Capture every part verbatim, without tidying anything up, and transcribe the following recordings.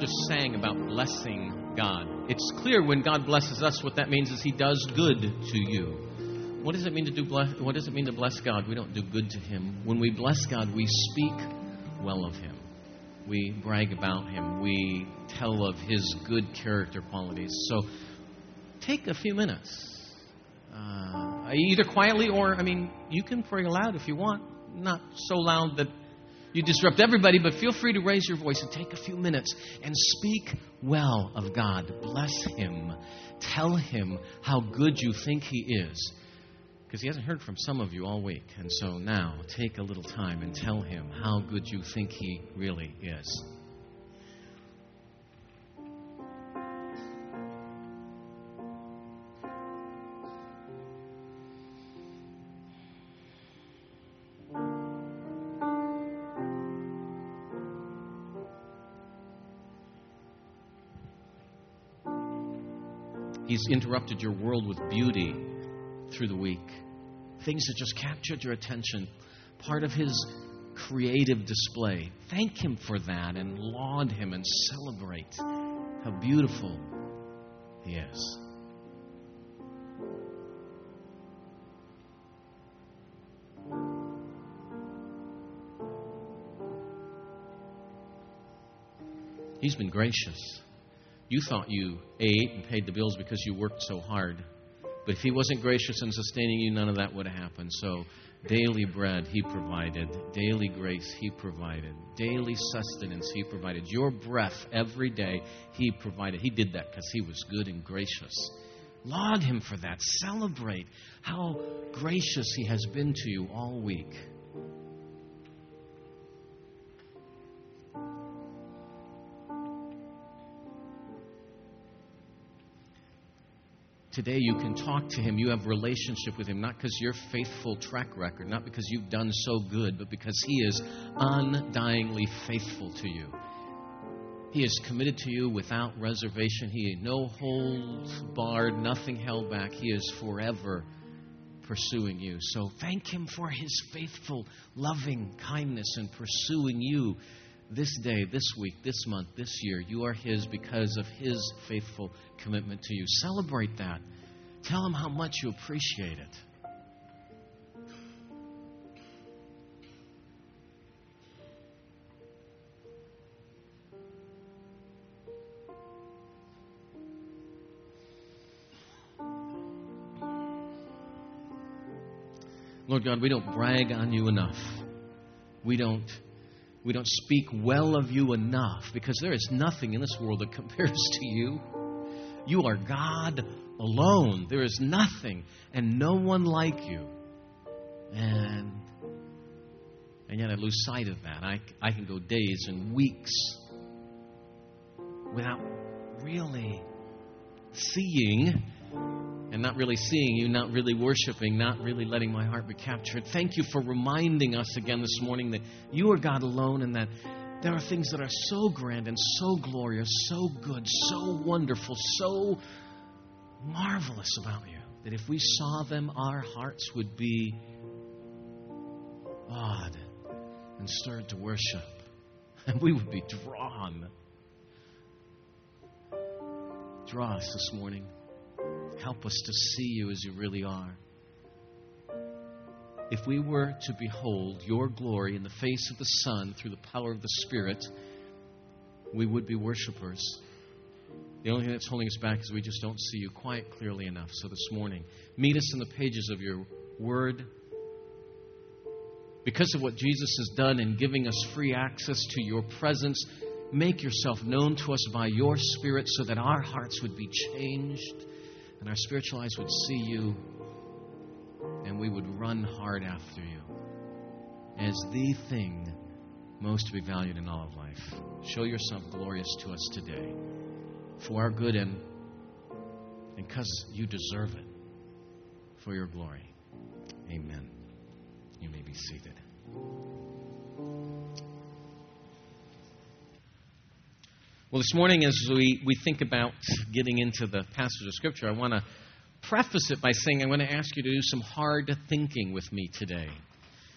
just sang about blessing God. It's clear when God blesses us, what that means is He does good to you. What does it mean to do bless? What does it mean to bless God? We don't do good to Him. When we bless God, we speak well of Him. We brag about Him. We tell of His good character qualities. So take a few minutes, uh, either quietly or, I mean, you can pray aloud if you want. Not so loud that you disrupt everybody, but feel free to raise your voice and take a few minutes and speak well of God. Bless Him. Tell Him how good you think He is. Because He hasn't heard from some of you all week. And so now, take a little time and tell Him how good you think He really is. He's interrupted your world with beauty through the week. Things that just captured your attention. Part of His creative display. Thank Him for that and laud Him and celebrate how beautiful He is. He's been gracious. You thought you ate and paid the bills because you worked so hard. But if He wasn't gracious in sustaining you, none of that would have happened. So daily bread He provided. Daily grace He provided. Daily sustenance He provided. Your breath every day He provided. He did that because He was good and gracious. Laud Him for that. Celebrate how gracious He has been to you all week. Today you can talk to Him. You have relationship with Him, not because you're faithful track record, not because you've done so good, but because He is undyingly faithful to you. He is committed to you without reservation. He no holds barred, nothing held back. He is forever pursuing you. So thank Him for His faithful, loving kindness in pursuing you this day, this week, this month, this year. You are His because of His faithful commitment to you. Celebrate that. Tell Him how much you appreciate it. Lord God, we don't brag on you enough. We don't We don't speak well of you enough because there is nothing in this world that compares to you. You are God alone. There is nothing and no one like you. And, and yet I lose sight of that. I, I can go days and weeks without really seeing and not really seeing you, not really worshiping, not really letting my heart be captured. Thank you for reminding us again this morning that you are God alone and that there are things that are so grand and so glorious, so good, so wonderful, so marvelous about you that if we saw them, our hearts would be awed and stirred to worship. And we would be drawn. Draw us this morning. Help us to see you as you really are. If we were to behold your glory in the face of the Son through the power of the Spirit, we would be worshipers. The only thing that's holding us back is we just don't see you quite clearly enough. So this morning, meet us in the pages of your Word. Because of what Jesus has done in giving us free access to your presence, make yourself known to us by your Spirit so that our hearts would be changed and our spiritual eyes would see you and we would run hard after you as the thing most to be valued in all of life. Show yourself glorious to us today for our good and because you deserve it for your glory. Amen. You may be seated. Well, this morning as we, we think about getting into the passage of Scripture, I want to preface it by saying I'm going to ask you to do some hard thinking with me today.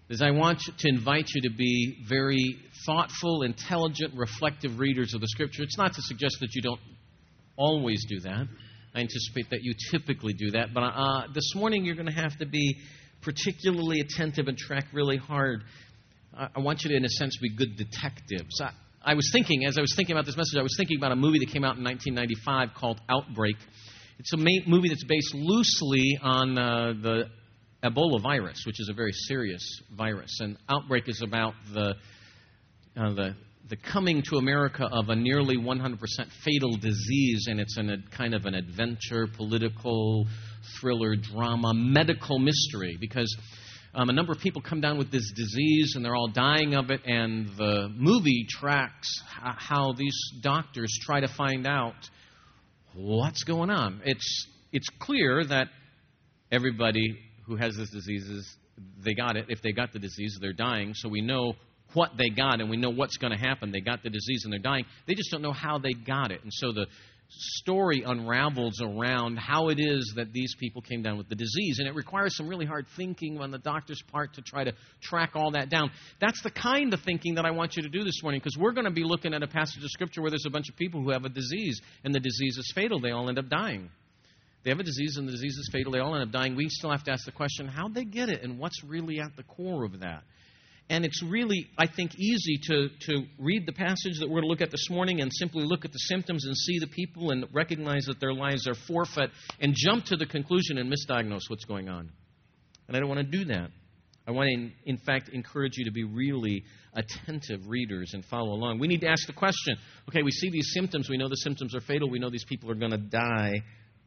is I want to invite you to be very thoughtful, intelligent, reflective readers of the Scripture. It's not to suggest that you don't always do that. I anticipate that you typically do that. But uh, this morning you're going to have to be particularly attentive and track really hard. I, I want you to, in a sense, be good detectives. I, I was thinking, as I was thinking about this message, I was thinking about a movie that came out in nineteen ninety-five called Outbreak. It's a ma- movie that's based loosely on uh, the Ebola virus, which is a very serious virus. And Outbreak is about the uh, the the coming to America of a nearly one hundred percent fatal disease, and it's an, a kind of an adventure, political, thriller, drama, medical mystery, because um, a number of people come down with this disease, and they're all dying of it, and the movie tracks h- how these doctors try to find out what's going on. It's it's clear that everybody who has this disease, is, they got it. If they got the disease, they're dying, so we know what they got, and we know what's going to happen. They got the disease and they're dying. They just don't know how they got it. And so the story unravels around how it is that these people came down with the disease. And it requires some really hard thinking on the doctor's part to try to track all that down. That's the kind of thinking that I want you to do this morning, because we're going to be looking at a passage of Scripture where there's a bunch of people who have a disease, and the disease is fatal. They all end up dying. They have a disease, and the disease is fatal. They all end up dying. We still have to ask the question, how'd they get it, and what's really at the core of that? And it's really, I think, easy to, to read the passage that we're going to look at this morning and simply look at the symptoms and see the people and recognize that their lives are forfeit and jump to the conclusion and misdiagnose what's going on. And I don't want to do that. I want to, in, in fact, encourage you to be really attentive readers and follow along. We need to ask the question, okay, we see these symptoms. We know the symptoms are fatal. We know these people are going to die.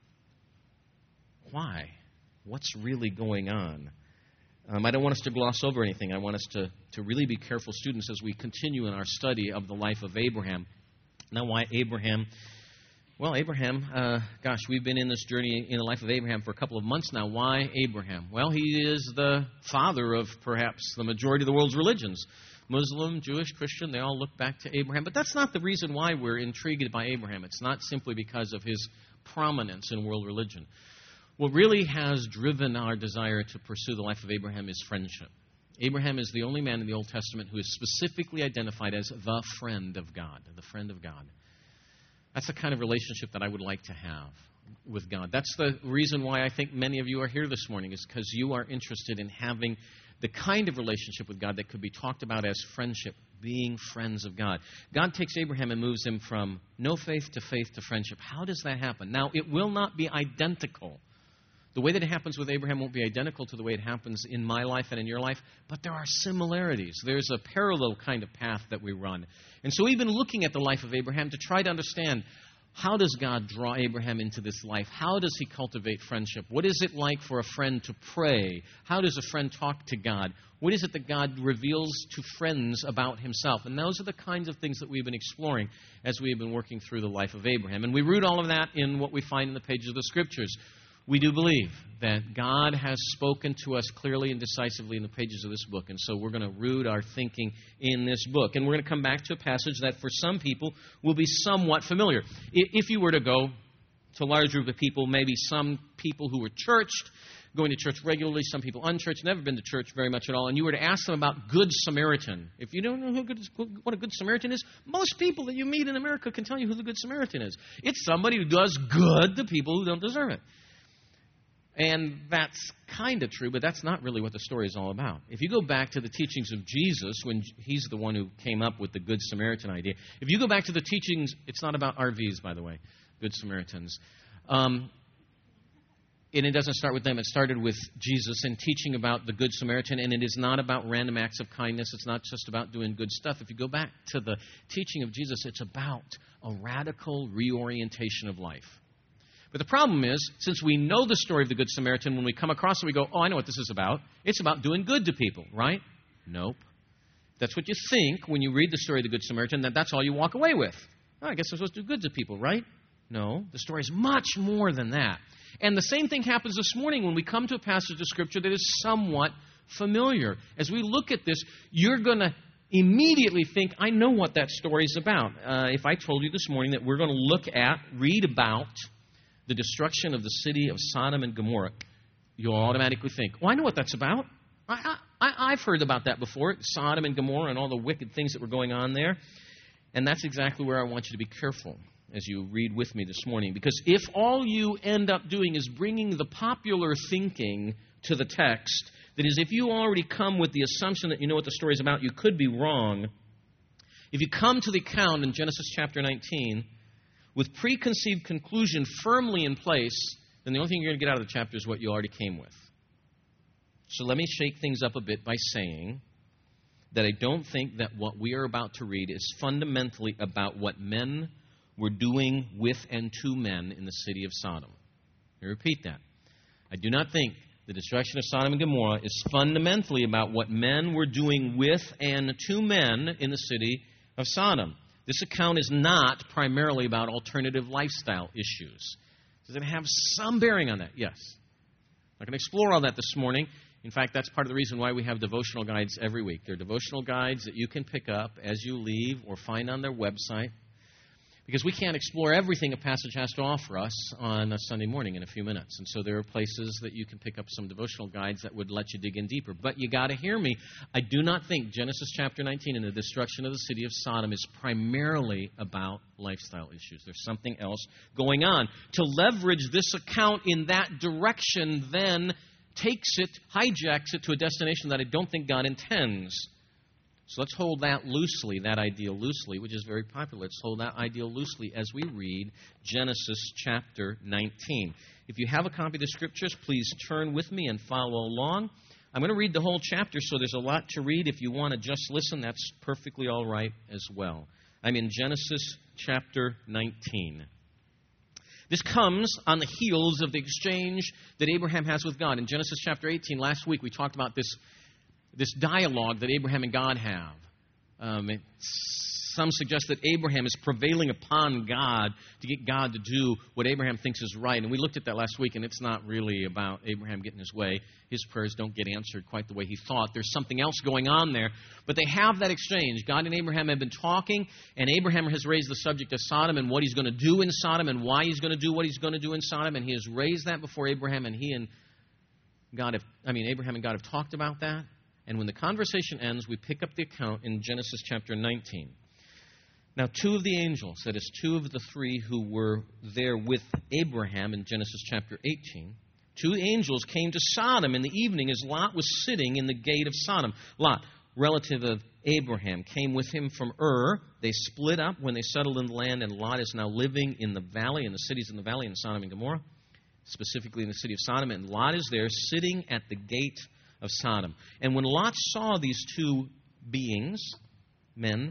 Why? What's really going on? Um, I don't want us to gloss over anything. I want us to, to really be careful students as we continue in our study of the life of Abraham. Now, why Abraham? Well, Abraham, uh, gosh, we've been in this journey in the life of Abraham for a couple of months now. Why Abraham? Well, he is the father of perhaps the majority of the world's religions. Muslim, Jewish, Christian, they all look back to Abraham. But that's not the reason why we're intrigued by Abraham. It's not simply because of his prominence in world religion. What really has driven our desire to pursue the life of Abraham is friendship. Abraham is the only man in the Old Testament who is specifically identified as the friend of God, the friend of God. That's the kind of relationship that I would like to have with God. That's the reason why I think many of you are here this morning, is because you are interested in having the kind of relationship with God that could be talked about as friendship, being friends of God. God takes Abraham and moves him from no faith to faith to friendship. How does that happen? Now, it will not be identical. The way that it happens with Abraham won't be identical to the way it happens in my life and in your life, but there are similarities. There's a parallel kind of path that we run. And so we've been looking at the life of Abraham to try to understand, how does God draw Abraham into this life? How does he cultivate friendship? What is it like for a friend to pray? How does a friend talk to God? What is it that God reveals to friends about himself? And those are the kinds of things that we've been exploring as we've been working through the life of Abraham. And we root all of that in what we find in the pages of the Scriptures. We do believe that God has spoken to us clearly and decisively in the pages of this book. And so we're going to root our thinking in this book. And we're going to come back to a passage that for some people will be somewhat familiar. If you were to go to a large group of people, maybe some people who were churched, going to church regularly, some people unchurched, never been to church very much at all, and you were to ask them about Good Samaritan. If you don't know who good, what a Good Samaritan is, most people that you meet in America can tell you who the Good Samaritan is. It's somebody who does good to people who don't deserve it. And that's kind of true, but that's not really what the story is all about. If you go back to the teachings of Jesus, when he's the one who came up with the Good Samaritan idea, if you go back to the teachings, it's not about R Vs, by the way, Good Samaritans. Um, and it doesn't start with them. It started with Jesus and teaching about the Good Samaritan, and it is not about random acts of kindness. It's not just about doing good stuff. If you go back to the teaching of Jesus, it's about a radical reorientation of life. But the problem is, since we know the story of the Good Samaritan, when we come across it, we go, oh, I know what this is about. It's about doing good to people, right? Nope. That's what you think when you read the story of the Good Samaritan, that that's all you walk away with. Oh, I guess I'm supposed to do good to people, right? No, the story is much more than that. And the same thing happens this morning when we come to a passage of Scripture that is somewhat familiar. As we look at this, you're going to immediately think, I know what that story is about. Uh, if I told you this morning that we're going to look at, read about the destruction of the city of Sodom and Gomorrah, you'll automatically think, oh, I know what that's about. I, I, I've heard about that before, Sodom and Gomorrah and all the wicked things that were going on there. And that's exactly where I want you to be careful as you read with me this morning. Because if all you end up doing is bringing the popular thinking to the text, that is, if you already come with the assumption that you know what the story is about, you could be wrong. If you come to the account in Genesis chapter nineteen with preconceived conclusion firmly in place, then the only thing you're going to get out of the chapter is what you already came with. So let me shake things up a bit by saying that I don't think that what we are about to read is fundamentally about what men were doing with and to men in the city of Sodom. I repeat that. I do not think the destruction of Sodom and Gomorrah is fundamentally about what men were doing with and to men in the city of Sodom. This account is not primarily about alternative lifestyle issues. Does it have some bearing on that? Yes. I'm not going to explore all that this morning. In fact, that's part of the reason why we have devotional guides every week. They're devotional guides that you can pick up as you leave or find on their website. Because we can't explore everything a passage has to offer us on a Sunday morning in a few minutes. And so there are places that you can pick up some devotional guides that would let you dig in deeper. But you got to hear me. I do not think Genesis chapter nineteen and the destruction of the city of Sodom is primarily about lifestyle issues. There's something else going on. To leverage this account in that direction then takes it, hijacks it to a destination that I don't think God intends. So let's hold that loosely, that ideal loosely, which is very popular. Let's hold that ideal loosely as we read Genesis chapter nineteen. If you have a copy of the Scriptures, please turn with me and follow along. I'm going to read the whole chapter, so there's a lot to read. If you want to just listen, that's perfectly all right as well. I'm in Genesis chapter nineteen. This comes on the heels of the exchange that Abraham has with God. In Genesis chapter eighteen, last week we talked about this This dialogue that Abraham and God have. Um, it, some suggest that Abraham is prevailing upon God to get God to do what Abraham thinks is right. And we looked at that last week, and it's not really about Abraham getting his way. His prayers don't get answered quite the way he thought. There's something else going on there. But they have that exchange. God and Abraham have been talking, and Abraham has raised the subject of Sodom and what he's going to do in Sodom and why he's going to do what he's going to do in Sodom. And he has raised that before Abraham, and he and God have, I mean, Abraham and God have talked about that. And when the conversation ends, we pick up the account in Genesis chapter nineteen. Now, two of the angels, that is, two of the three who were there with Abraham in Genesis chapter eighteen, two angels came to Sodom in the evening as Lot was sitting in the gate of Sodom. Lot, relative of Abraham, came with him from Ur. They split up when they settled in the land, and Lot is now living in the valley, in the cities in the valley in Sodom and Gomorrah, specifically in the city of Sodom. And Lot is there sitting at the gate of Sodom. And when Lot saw these two beings, men,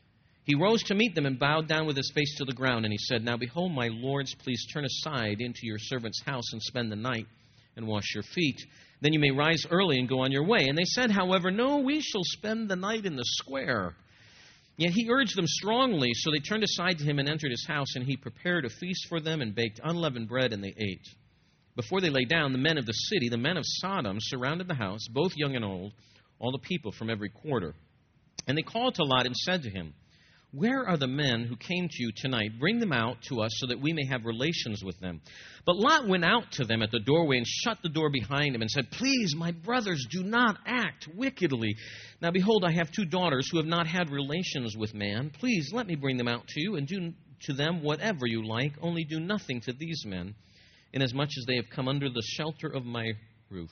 he rose to meet them and bowed down with his face to the ground. And he said, "Now behold, my lords, please turn aside into your servant's house and spend the night and wash your feet. Then you may rise early and go on your way." And they said, however, "No, we shall spend the night in the square." Yet he urged them strongly, so they turned aside to him and entered his house. And he prepared a feast for them and baked unleavened bread, and they ate. Before they lay down, the men of the city, the men of Sodom, surrounded the house, both young and old, all the people from every quarter. And they called to Lot and said to him, "Where are the men who came to you tonight? Bring them out to us so that we may have relations with them." But Lot went out to them at the doorway and shut the door behind him and said, "Please, my brothers, do not act wickedly. Now behold, I have two daughters who have not had relations with man. Please let me bring them out to you and do to them whatever you like. Only do nothing to these men, inasmuch as they have come under the shelter of my roof."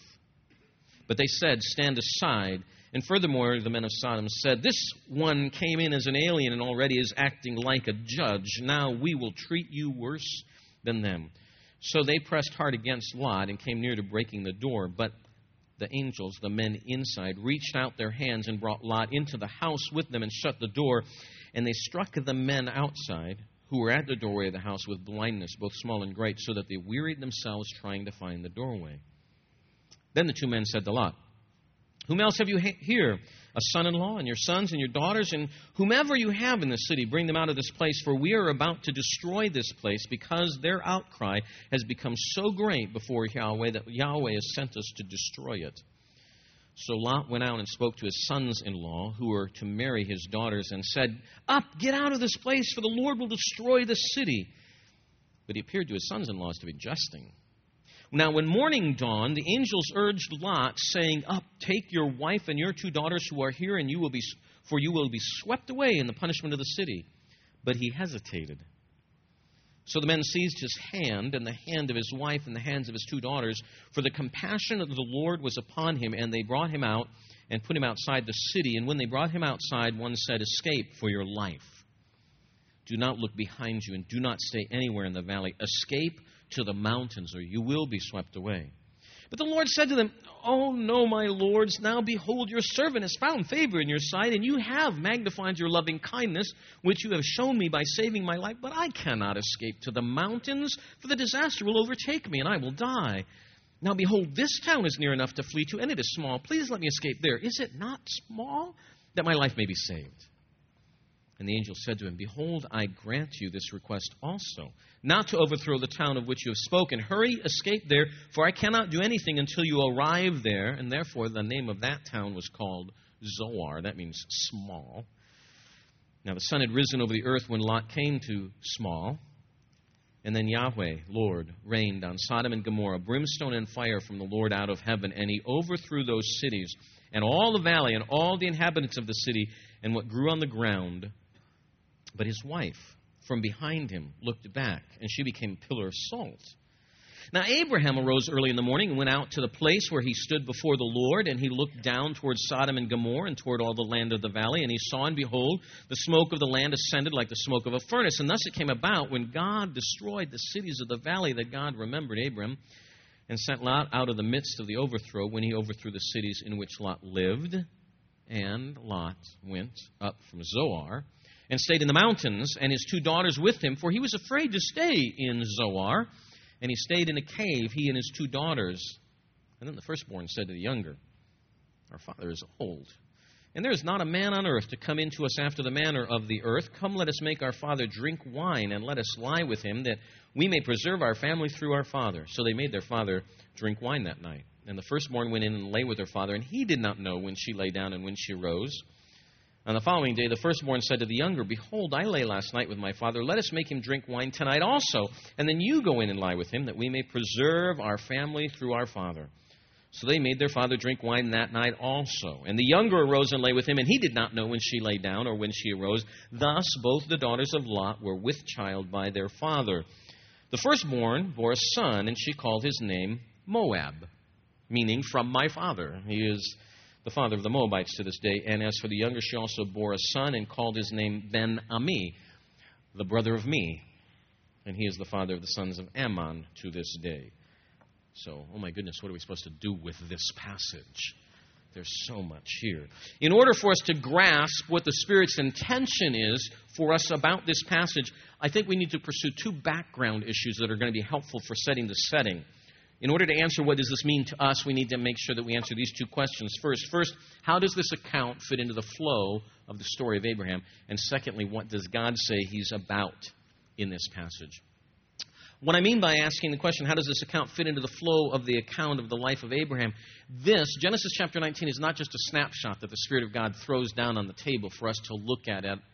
But they said, "Stand aside." And furthermore, the men of Sodom said, "This one came in as an alien and already is acting like a judge. Now we will treat you worse than them." So they pressed hard against Lot and came near to breaking the door. But the angels, the men inside, reached out their hands and brought Lot into the house with them and shut the door. And they struck the men outside, who were at the doorway of the house, with blindness, both small and great, so that they wearied themselves trying to find the doorway. Then the two men said to Lot, "Whom else have you ha- here? A son-in-law, and your sons and your daughters, and whomever you have in the city, bring them out of this place, for we are about to destroy this place, because their outcry has become so great before Yahweh that Yahweh has sent us to destroy it." So Lot went out and spoke to his sons-in-law, who were to marry his daughters, and said, "Up, get out of this place, for the Lord will destroy the city." But he appeared to his sons-in-laws to be jesting. Now when morning dawned, the angels urged Lot, saying, "Up, take your wife and your two daughters who are here, and you will be, for you will be swept away in the punishment of the city. But he hesitated. So the men seized his hand and the hand of his wife and the hands of his two daughters, for the compassion of the Lord was upon him, and they brought him out and put him outside the city. And when they brought him outside, one said, "Escape for your life. Do not look behind you, and do not stay anywhere in the valley. Escape to the mountains, or you will be swept away." But the Lord said to them, "Oh, no, my lords, now behold, your servant has found favor in your sight, and you have magnified your loving kindness, which you have shown me by saving my life. But I cannot escape to the mountains, for the disaster will overtake me, and I will die. Now, behold, this town is near enough to flee to, and it is small. Please let me escape there. Is it not small, that my life may be saved?" And the angel said to him, "Behold, I grant you this request also, not to overthrow the town of which you have spoken. Hurry, escape there, for I cannot do anything until you arrive there." And therefore the name of that town was called Zoar. That means small. Now the sun had risen over the earth when Lot came to small. And then Yahweh, Lord, rained on Sodom and Gomorrah brimstone and fire from the Lord out of heaven, and he overthrew those cities and all the valley and all the inhabitants of the city and what grew on the ground. But his wife, from behind him, looked back, and she became a pillar of salt. Now Abraham arose early in the morning and went out to the place where he stood before the Lord, and he looked down toward Sodom and Gomorrah and toward all the land of the valley, and he saw, and behold, the smoke of the land ascended like the smoke of a furnace. And thus it came about, when God destroyed the cities of the valley, that God remembered Abram and sent Lot out of the midst of the overthrow, when he overthrew the cities in which Lot lived. And Lot went up from Zoar and stayed in the mountains, and his two daughters with him, for he was afraid to stay in Zoar. And he stayed in a cave, he and his two daughters. And then the firstborn said to the younger, "Our father is old, and there is not a man on earth to come in to us after the manner of the earth. Come, let us make our father drink wine, and let us lie with him, that we may preserve our family through our father." So they made their father drink wine that night. And the firstborn went in and lay with her father, and he did not know when she lay down and when she rose. On the following day, the firstborn said to the younger, "Behold, I lay last night with my father. Let us make him drink wine tonight also, and then you go in and lie with him, that we may preserve our family through our father." So they made their father drink wine that night also. And the younger arose and lay with him, and he did not know when she lay down or when she arose. Thus both the daughters of Lot were with child by their father. The firstborn bore a son, and she called his name Moab, meaning from my father. He is the father of the Moabites to this day. And as for the younger, she also bore a son and called his name Ben-Ami, the brother of me. And he is the father of the sons of Ammon to this day. So, oh my goodness, what are we supposed to do with this passage? There's so much here. In order for us to grasp what the Spirit's intention is for us about this passage, I think we need to pursue two background issues that are going to be helpful for setting the setting. In order to answer what does this mean to us, we need to make sure that we answer these two questions. First, first, how does this account fit into the flow of the story of Abraham? And secondly, what does God say he's about in this passage? What I mean by asking the question, how does this account fit into the flow of the account of the life of Abraham? This, Genesis chapter nineteen, is not just a snapshot that the Spirit of God throws down on the table for us to look at it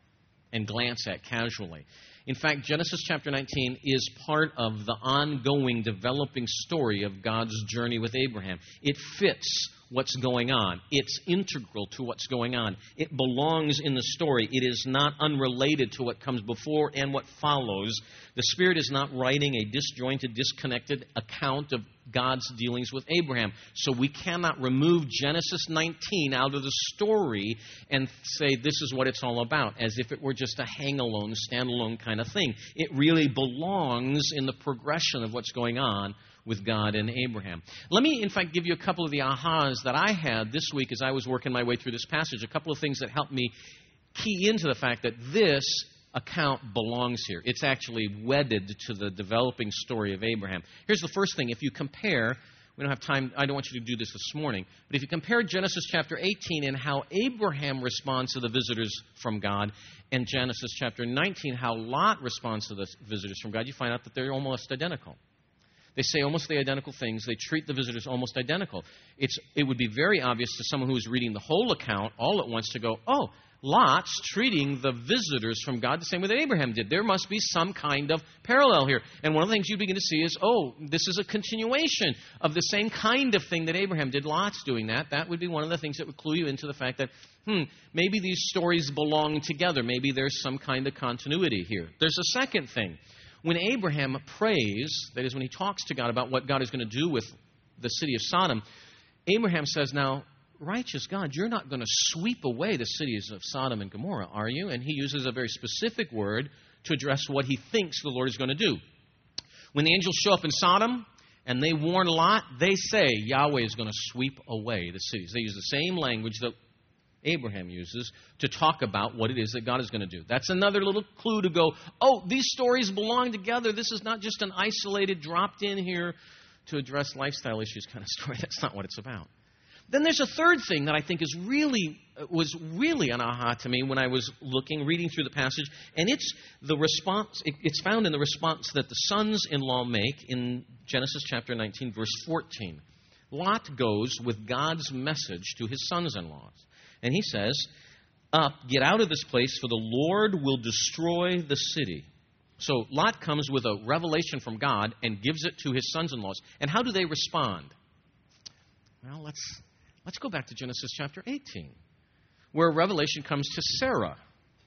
and glance at casually. In fact, Genesis chapter nineteen is part of the ongoing, developing story of God's journey with Abraham. It fits what's going on. It's integral to what's going on. It belongs in the story. It is not unrelated to what comes before and what follows. The Spirit is not writing a disjointed, disconnected account of God's dealings with Abraham. So we cannot remove Genesis nineteen out of the story and say this is what it's all about, as if it were just a hang-alone, stand-alone kind of thing. It really belongs in the progression of what's going on with God and Abraham. Let me, in fact, give you a couple of the ahas that I had this week as I was working my way through this passage, a couple of things that helped me key into the fact that this account belongs here. It's actually wedded to the developing story of Abraham. Here's the first thing. If you compare, we don't have time, I don't want you to do this this morning, but if you compare Genesis chapter eighteen and how Abraham responds to the visitors from God, and Genesis chapter nineteen, how Lot responds to the visitors from God, you find out that they're almost identical. They say almost the identical things. They treat the visitors almost identical. It's, it would be very obvious to someone who is reading the whole account all at once to go, oh, Lot's treating the visitors from God the same way that Abraham did. There must be some kind of parallel here. And one of the things you begin to see is, oh, this is a continuation of the same kind of thing that Abraham did. Lot's doing that. That would be one of the things that would clue you into the fact that, hmm, maybe these stories belong together. Maybe there's some kind of continuity here. There's a second thing. When Abraham prays, that is, when he talks to God about what God is going to do with the city of Sodom, Abraham says, now, righteous God, you're not going to sweep away the cities of Sodom and Gomorrah, are you? And he uses a very specific word to address what he thinks the Lord is going to do. When the angels show up in Sodom and they warn Lot, they say Yahweh is going to sweep away the cities. They use the same language that Abraham uses to talk about what it is that God is going to do. That's another little clue to go, oh, these stories belong together. This is not just an isolated, dropped in here to address lifestyle issues kind of story. That's not what it's about. Then there's a third thing that I think is really was really an aha to me when I was looking, reading through the passage, and it's the response. It, it's found in the response that the sons-in-law make in Genesis chapter nineteen, verse fourteen. Lot goes with God's message to his sons-in-laws, and he says, "Up, get out of this place, for the Lord will destroy the city." So Lot comes with a revelation from God and gives it to his sons-in-laws. And how do they respond? Well, let's. Let's go back to Genesis chapter eighteen, where a revelation comes to Sarah.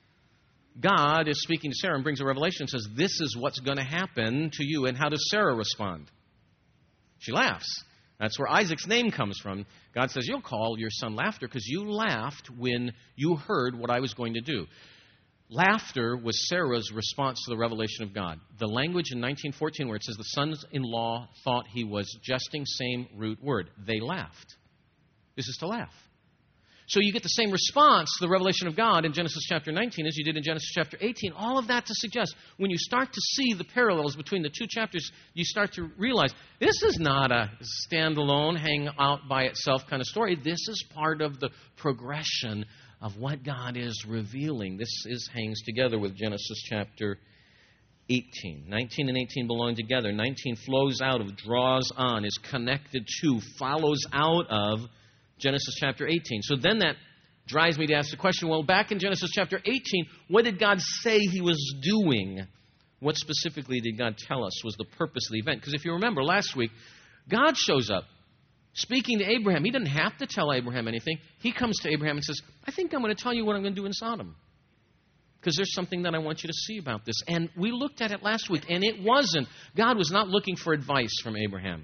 God is speaking to Sarah and brings a revelation and says, this is what's going to happen to you. And how does Sarah respond? She laughs. That's where Isaac's name comes from. God says, you'll call your son Laughter because you laughed when you heard what I was going to do. Laughter was Sarah's response to the revelation of God. The language in nineteen fourteen where it says the sons-in-law thought he was jesting, same root word. They laughed. This is to laugh. So you get the same response to the revelation of God in Genesis chapter nineteen as you did in Genesis chapter eighteen. All of that to suggest when you start to see the parallels between the two chapters, you start to realize this is not a standalone, hang out by itself kind of story. This is part of the progression of what God is revealing. This is hangs together with Genesis chapter eighteen. nineteen and eighteen belong together. nineteen flows out of, draws on, is connected to, follows out of Genesis chapter eighteen. So then that drives me to ask the question, well, back in Genesis chapter eighteen, what did God say he was doing? What specifically did God tell us was the purpose of the event? Because if you remember last week, God shows up speaking to Abraham. He didn't have to tell Abraham anything. He comes to Abraham and says, I think I'm going to tell you what I'm going to do in Sodom. Because there's something that I want you to see about this. And we looked at it last week, and it wasn't. God was not looking for advice from Abraham.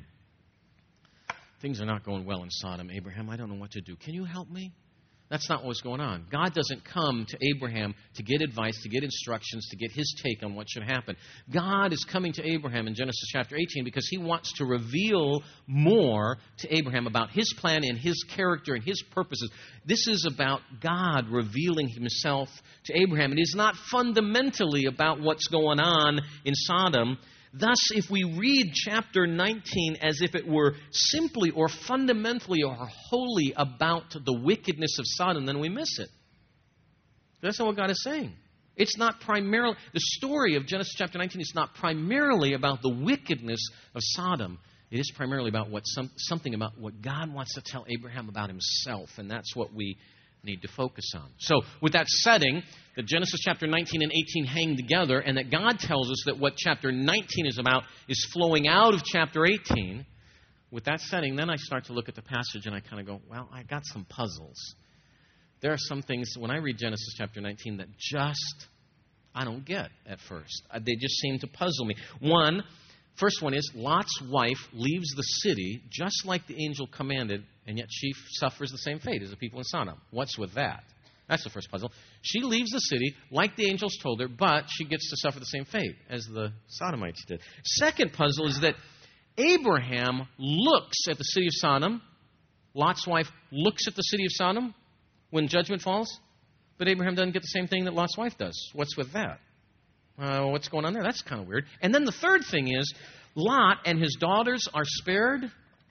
Things are not going well in Sodom, Abraham. I don't know what to do. Can you help me? That's not what's going on. God doesn't come to Abraham to get advice, to get instructions, to get his take on what should happen. God is coming to Abraham in Genesis chapter eighteen because he wants to reveal more to Abraham about his plan and his character and his purposes. This is about God revealing himself to Abraham. It is not fundamentally about what's going on in Sodom. Thus, if we read chapter nineteen as if it were simply or fundamentally or wholly about the wickedness of Sodom, then we miss it. That's not what God is saying. It's not primarily, the story of Genesis chapter nineteen is not primarily about the wickedness of Sodom. It is primarily about what some, something about what God wants to tell Abraham about himself, and that's what we need to focus on. So, with that setting, that Genesis chapter nineteen and eighteen hang together, and that God tells us that what chapter nineteen is about is flowing out of chapter eighteen. With that setting, then I start to look at the passage and I kind of go, well, I got some puzzles. There are some things, when I read Genesis chapter nineteen, that just, I don't get at first. They just seem to puzzle me. One, first one is, Lot's wife leaves the city just like the angel commanded, and yet she suffers the same fate as the people in Sodom. What's with that? That's the first puzzle. She leaves the city like the angels told her, but she gets to suffer the same fate as the Sodomites did. Second puzzle is that Abraham looks at the city of Sodom. Lot's wife looks at the city of Sodom when judgment falls, but Abraham doesn't get the same thing that Lot's wife does. What's with that? Uh, what's going on there? That's kind of weird. And then the third thing is, Lot and his daughters are spared,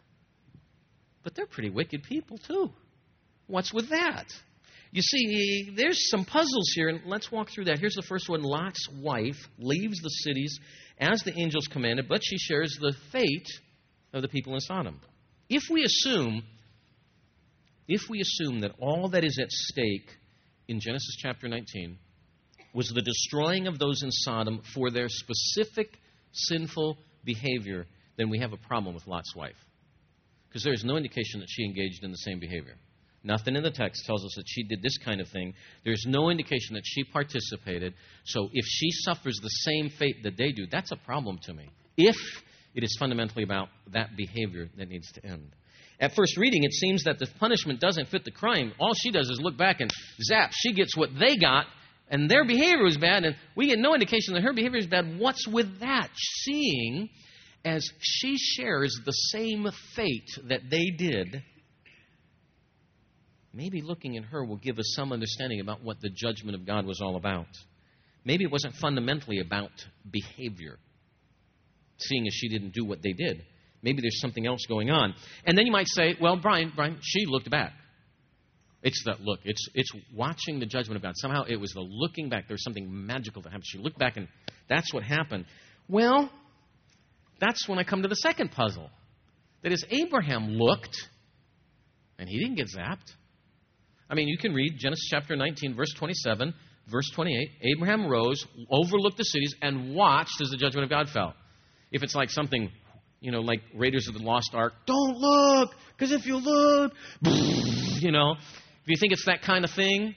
but they're pretty wicked people too. What's with that? You see, there's some puzzles here, and let's walk through that. Here's the first one. Lot's wife leaves the cities as the angels commanded, but she shares the fate of the people in Sodom. If we assume, if we assume that all that is at stake in Genesis chapter nineteen was the destroying of those in Sodom for their specific sinful behavior, then we have a problem with Lot's wife. Because there is no indication that she engaged in the same behavior. Nothing in the text tells us that she did this kind of thing. There's no indication that she participated. So if she suffers the same fate that they do, that's a problem to me. If it is fundamentally about that behavior that needs to end. At first reading, it seems that the punishment doesn't fit the crime. All she does is look back and zap. She gets what they got, and their behavior was bad, and we get no indication that her behavior is bad. What's with that? Seeing as she shares the same fate that they did, maybe looking at her will give us some understanding about what the judgment of God was all about. Maybe it wasn't fundamentally about behavior, seeing as she didn't do what they did. Maybe there's something else going on. And then you might say, well, Brian, Brian, she looked back. It's that look. It's it's watching the judgment of God. Somehow it was the looking back. There was something magical that happened. She looked back, and that's what happened. Well, that's when I come to the second puzzle. That is, Abraham looked, and he didn't get zapped. I mean, you can read Genesis chapter nineteen, verse twenty-seven, verse twenty-eight. Abraham rose, overlooked the cities, and watched as the judgment of God fell. If it's like something, you know, like Raiders of the Lost Ark, don't look, because if you look, you know, if you think it's that kind of thing,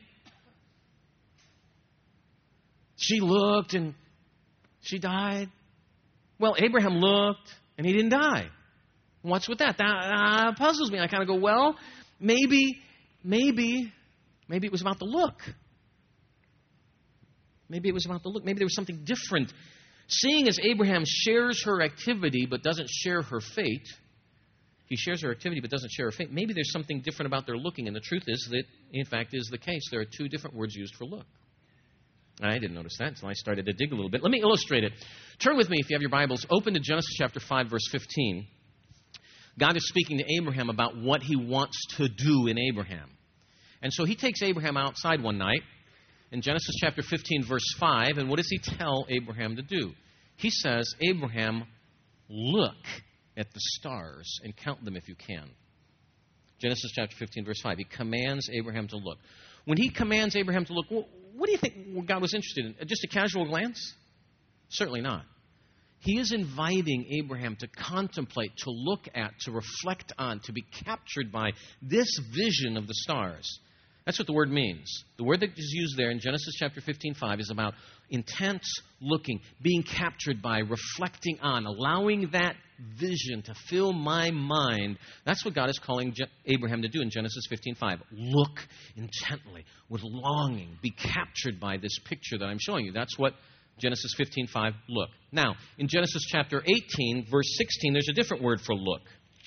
she looked and she died. Well, Abraham looked and he didn't die. What's with that? That uh, puzzles me. I kind of go, well, maybe, maybe, maybe it was about the look. Maybe it was about the look. Maybe there was something different. Seeing as Abraham shares her activity but doesn't share her fate, he shares her activity but doesn't share her fate, maybe there's something different about their looking. And the truth is that, in fact, is the case. There are two different words used for look. I didn't notice that until I started to dig a little bit. Let me illustrate it. Turn with me, if you have your Bibles, open to Genesis chapter five, verse fifteen. God is speaking to Abraham about what he wants to do in Abraham. And so he takes Abraham outside one night in Genesis chapter fifteen, verse five, and what does he tell Abraham to do? He says, Abraham, look at the stars and count them if you can. Genesis chapter fifteen, verse five. He commands Abraham to look. When he commands Abraham to look, what do you think God was interested in? Just a casual glance? Certainly not. He is inviting Abraham to contemplate, to look at, to reflect on, to be captured by this vision of the stars. That's what the word means. The word that is used there in Genesis chapter fifteen, five is about intense looking, being captured by, reflecting on, allowing that vision to fill my mind. That's what God is calling Je- Abraham to do in Genesis fifteen, five. Look intently, with longing, be captured by this picture that I'm showing you. That's what Genesis fifteen, five, look. Now, in Genesis chapter eighteen, verse sixteen, there's a different word for look.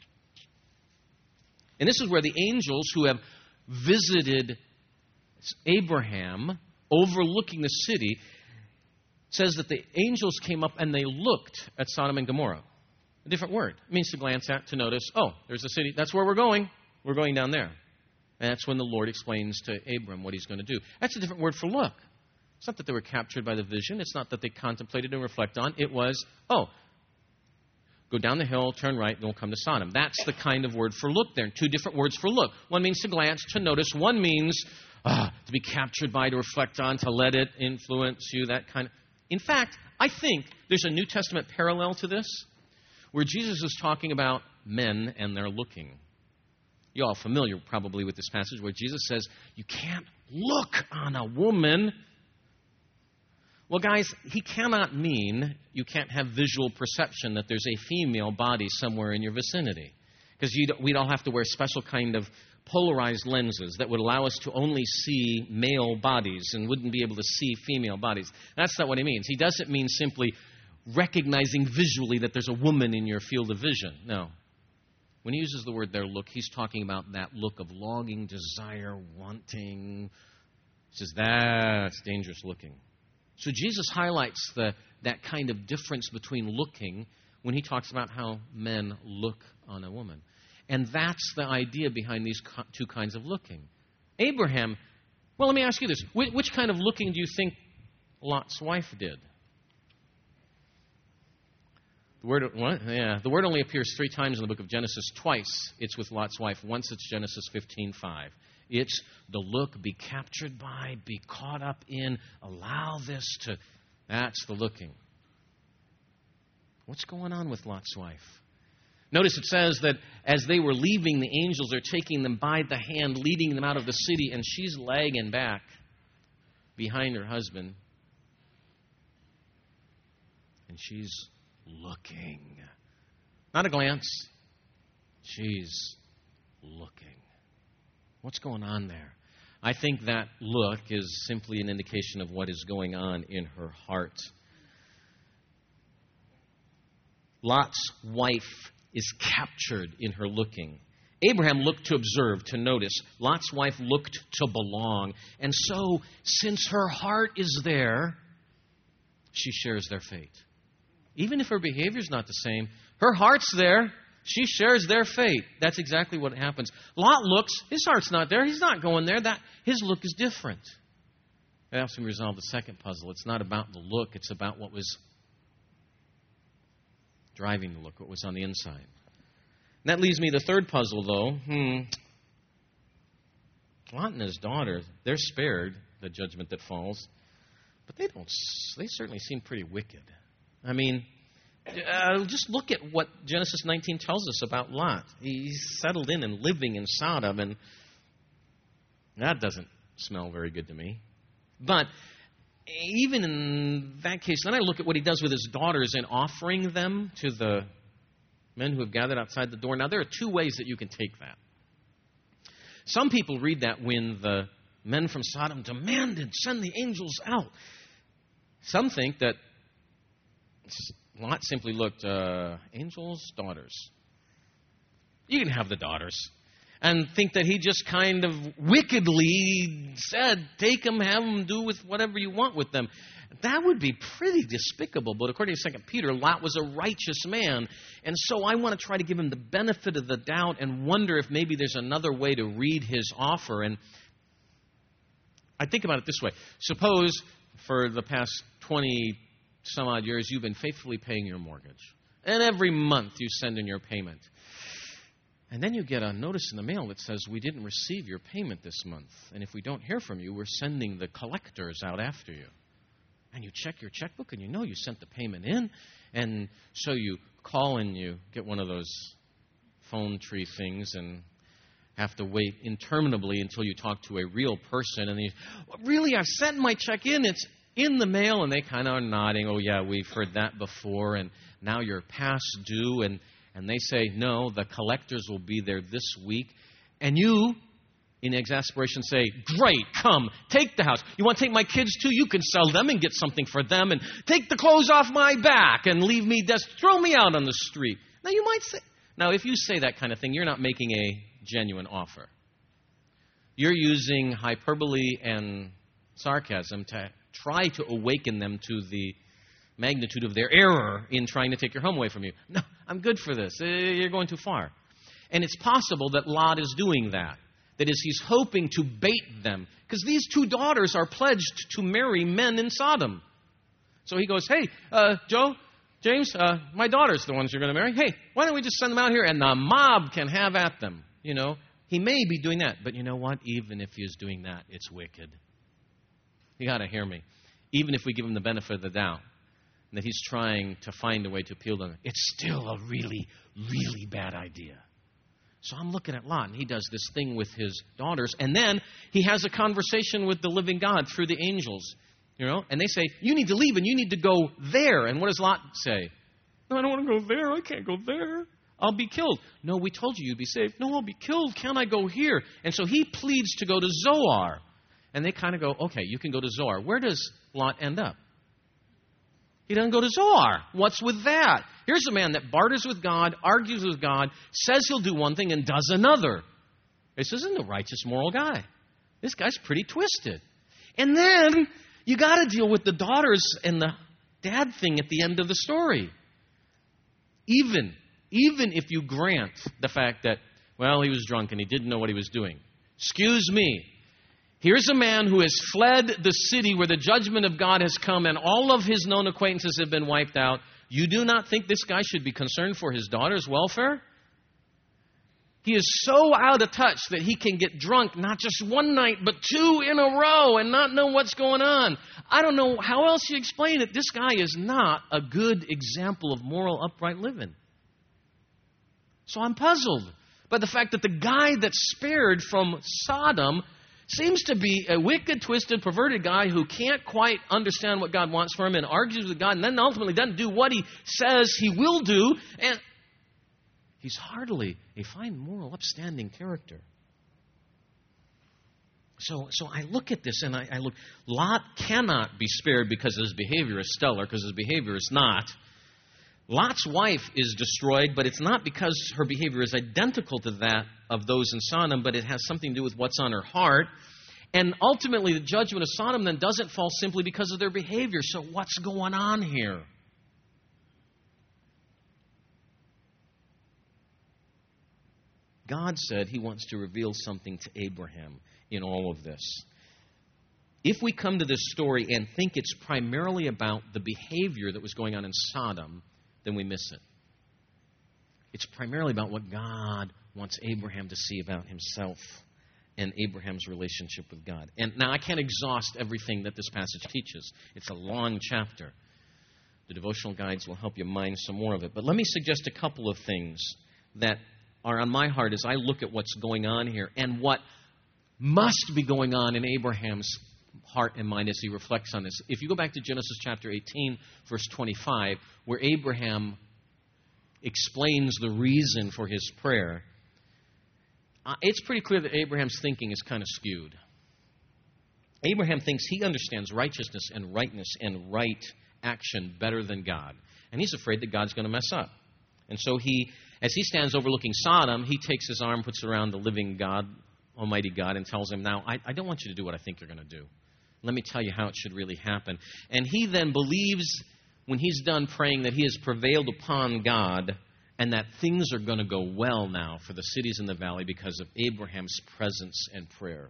And this is where the angels who have visited Abraham, overlooking the city, says that the angels came up and they looked at Sodom and Gomorrah. A different word. It means to glance at, to notice, oh, there's a city. That's where we're going. We're going down there. And that's when the Lord explains to Abram what he's going to do. That's a different word for look. It's not that they were captured by the vision. It's not that they contemplated and reflect on. It was, oh, go down the hill, turn right, and we'll come to Sodom. That's the kind of word for look there. Two different words for look. One means to glance, to notice. One means uh, to be captured by, to reflect on, to let it influence you, that kind of. In fact, I think there's a New Testament parallel to this where Jesus is talking about men and their looking. You're all familiar probably with this passage where Jesus says, you can't look on a woman. Well, guys, he cannot mean you can't have visual perception that there's a female body somewhere in your vicinity. Because we'd all have to wear special kind of polarized lenses that would allow us to only see male bodies and wouldn't be able to see female bodies. That's not what he means. He doesn't mean simply recognizing visually that there's a woman in your field of vision. No. When he uses the word there, look, he's talking about that look of longing, desire, wanting. He says, that's dangerous looking. So Jesus highlights the, that kind of difference between looking when he talks about how men look on a woman. And that's the idea behind these two kinds of looking. Abraham, well, let me ask you this. Which kind of looking do you think Lot's wife did? The word, what? Yeah, the word only appears three times in the book of Genesis. Twice it's with Lot's wife. Once it's Genesis fifteen, five. It's the look, be captured by, be caught up in, allow this to... That's the looking. What's going on with Lot's wife? Notice it says that as they were leaving, the angels are taking them by the hand, leading them out of the city, and she's lagging back behind her husband. And she's looking. Not a glance. She's looking. What's going on there? I think that look is simply an indication of what is going on in her heart. Lot's wife is captured in her looking. Abraham looked to observe, to notice. Lot's wife looked to belong. And so, since her heart is there, she shares their fate. Even if her behavior is not the same, her heart's there. She shares their fate. That's exactly what happens. Lot looks, his heart's not there. He's not going there. That his look is different. That helps me resolve the second puzzle. It's not about the look. It's about what was driving the look, what was on the inside. And that leaves me the third puzzle, though. Hmm. Lot and his daughter, they're spared the judgment that falls. But they don't. They certainly seem pretty wicked. I mean... Uh, just look at what Genesis nineteen tells us about Lot. He's settled in and living in Sodom, and that doesn't smell very good to me. But even in that case, then I look at what he does with his daughters in offering them to the men who have gathered outside the door. Now, there are two ways that you can take that. Some people read that when the men from Sodom demanded, send the angels out. Some think that Lot simply looked, uh, angels, daughters. You can have the daughters. And think that he just kind of wickedly said, take them, have them, do with whatever you want with them. That would be pretty despicable. But according to Second Peter, Lot was a righteous man. And so I want to try to give him the benefit of the doubt and wonder if maybe there's another way to read his offer. And I think about it this way. Suppose for the past twenty some odd years, you've been faithfully paying your mortgage. And every month you send in your payment. And then you get a notice in the mail that says, we didn't receive your payment this month. And if we don't hear from you, we're sending the collectors out after you. And you check your checkbook and you know you sent the payment in. And so you call and you get one of those phone tree things and have to wait interminably until you talk to a real person. And you, really, I've sent my check in. It's in the mail, and they kind of are nodding, oh, yeah, we've heard that before, and now you're past due, and, and they say, no, the collectors will be there this week. And you, in exasperation, say, great, come, take the house. You want to take my kids too? You can sell them and get something for them, and take the clothes off my back and leave me destitute. Throw me out on the street. Now, you might say, now, if you say that kind of thing, you're not making a genuine offer. You're using hyperbole and sarcasm to try to awaken them to the magnitude of their error in trying to take your home away from you. No, I'm good for this. You're going too far. And it's possible that Lot is doing that. That is, he's hoping to bait them. Because these two daughters are pledged to marry men in Sodom. So he goes, hey, uh, Joe, James, uh, my daughters are the ones you're going to marry. Hey, why don't we just send them out here and the mob can have at them? You know, he may be doing that. But you know what? Even if he is doing that, it's wicked. You got to hear me. Even if we give him the benefit of the doubt that he's trying to find a way to appeal to them, it's still a really, really bad idea. So I'm looking at Lot, and he does this thing with his daughters, and then he has a conversation with the living God through the angels, you know, and they say, you need to leave, and you need to go there. And what does Lot say? No, I don't want to go there. I can't go there. I'll be killed. No, we told you you'd be saved. No, I'll be killed. Can't I go here? And so he pleads to go to Zoar. And they kind of go, okay, you can go to Zoar. Where does Lot end up? He doesn't go to Zoar. What's with that? Here's a man that barters with God, argues with God, says he'll do one thing and does another. This isn't a righteous, moral guy. This guy's pretty twisted. And then you got to deal with the daughters and the dad thing at the end of the story. Even, even if you grant the fact that, well, he was drunk and he didn't know what he was doing. Excuse me. Here's a man who has fled the city where the judgment of God has come and all of his known acquaintances have been wiped out. You do not think this guy should be concerned for his daughter's welfare? He is so out of touch that he can get drunk not just one night, but two in a row and not know what's going on. I don't know how else you explain it. This guy is not a good example of moral, upright living. So I'm puzzled by the fact that the guy that's spared from Sodom seems to be a wicked, twisted, perverted guy who can't quite understand what God wants for him and argues with God and then ultimately doesn't do what he says he will do. And he's hardly a fine, moral, upstanding character. So, so I look at this and I, I look, Lot cannot be spared because his behavior is stellar, because his behavior is not. Lot's wife is destroyed, but it's not because her behavior is identical to that of those in Sodom, but it has something to do with what's on her heart. And ultimately, the judgment of Sodom then doesn't fall simply because of their behavior. So what's going on here? God said he wants to reveal something to Abraham in all of this. If we come to this story and think it's primarily about the behavior that was going on in Sodom, then we miss it. It's primarily about what God wants Abraham to see about himself and Abraham's relationship with God. And now I can't exhaust everything that this passage teaches. It's a long chapter. The devotional guides will help you mine some more of it. But let me suggest a couple of things that are on my heart as I look at what's going on here and what must be going on in Abraham's heart and mind as he reflects on this. If you go back to Genesis chapter eighteen, verse twenty-five, where Abraham explains the reason for his prayer, uh, it's pretty clear that Abraham's thinking is kind of skewed. Abraham thinks he understands righteousness and rightness and right action better than God. And he's afraid that God's going to mess up. And so he, as he stands overlooking Sodom, he takes his arm, puts it around the living God, Almighty God, and tells him, now, I, I don't want you to do what I think you're going to do. Let me tell you how it should really happen. And he then believes, when he's done praying, that he has prevailed upon God and that things are going to go well now for the cities in the valley because of Abraham's presence and prayer.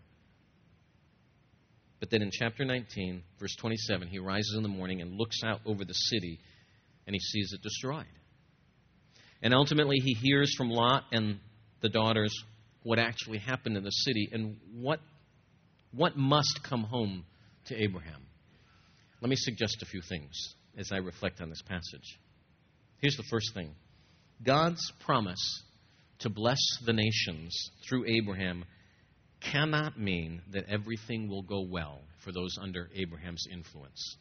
But then in chapter nineteen, verse twenty-seven, he rises in the morning and looks out over the city and he sees it destroyed. And ultimately he hears from Lot and the daughters what actually happened in the city and what, what must come home to Abraham. Let me suggest a few things as I reflect on this passage. Here's the first thing. God's promise to bless the nations through Abraham cannot mean that everything will go well for those under Abraham's influence.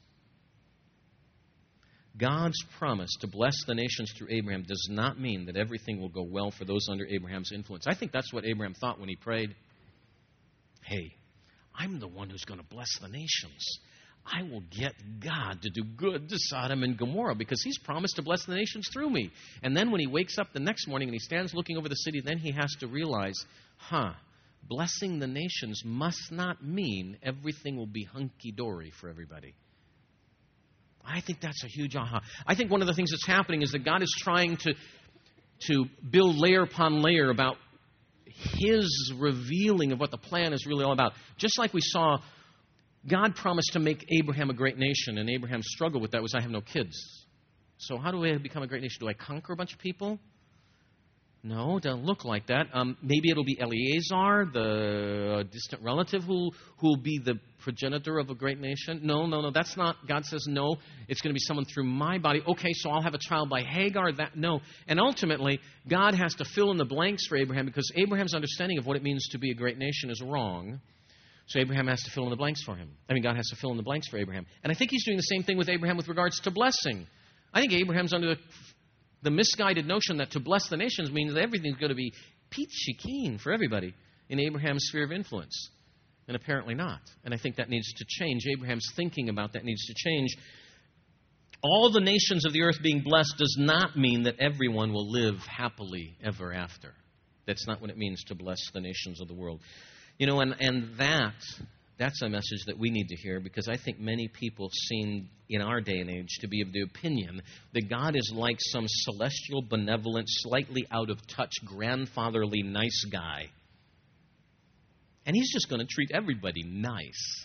God's promise to bless the nations through Abraham does not mean that everything will go well for those under Abraham's influence. I think that's what Abraham thought when he prayed. Hey, I'm the one who's going to bless the nations. I will get God to do good to Sodom and Gomorrah because he's promised to bless the nations through me. And then when he wakes up the next morning and he stands looking over the city, then he has to realize, huh, blessing the nations must not mean everything will be hunky-dory for everybody. I think that's a huge aha. I think one of the things that's happening is that God is trying to, to build layer upon layer about his revealing of what the plan is really all about. Just like we saw, God promised to make Abraham a great nation, and Abraham's struggle with that was, I have no kids. So how do I become a great nation? Do I conquer a bunch of people? No, it doesn't look like that. Um, maybe it'll be Eleazar, the distant relative, who will be the progenitor of a great nation. No, no, no, that's not. God says, no, it's going to be someone through my body. Okay, so I'll have a child by Hagar. That No. And ultimately, God has to fill in the blanks for Abraham because Abraham's understanding of what it means to be a great nation is wrong. So Abraham has to fill in the blanks for him. I mean, God has to fill in the blanks for Abraham. And I think he's doing the same thing with Abraham with regards to blessing. I think Abraham's under the The misguided notion that to bless the nations means that everything's going to be peachy keen for everybody in Abraham's sphere of influence. And apparently not. And I think that needs to change. Abraham's thinking about that needs to change. All the nations of the earth being blessed does not mean that everyone will live happily ever after. That's not what it means to bless the nations of the world. You know, and, and that... That's a message that we need to hear because I think many people seem in our day and age to be of the opinion that God is like some celestial, benevolent, slightly out of touch, grandfatherly, nice guy. And he's just going to treat everybody nice.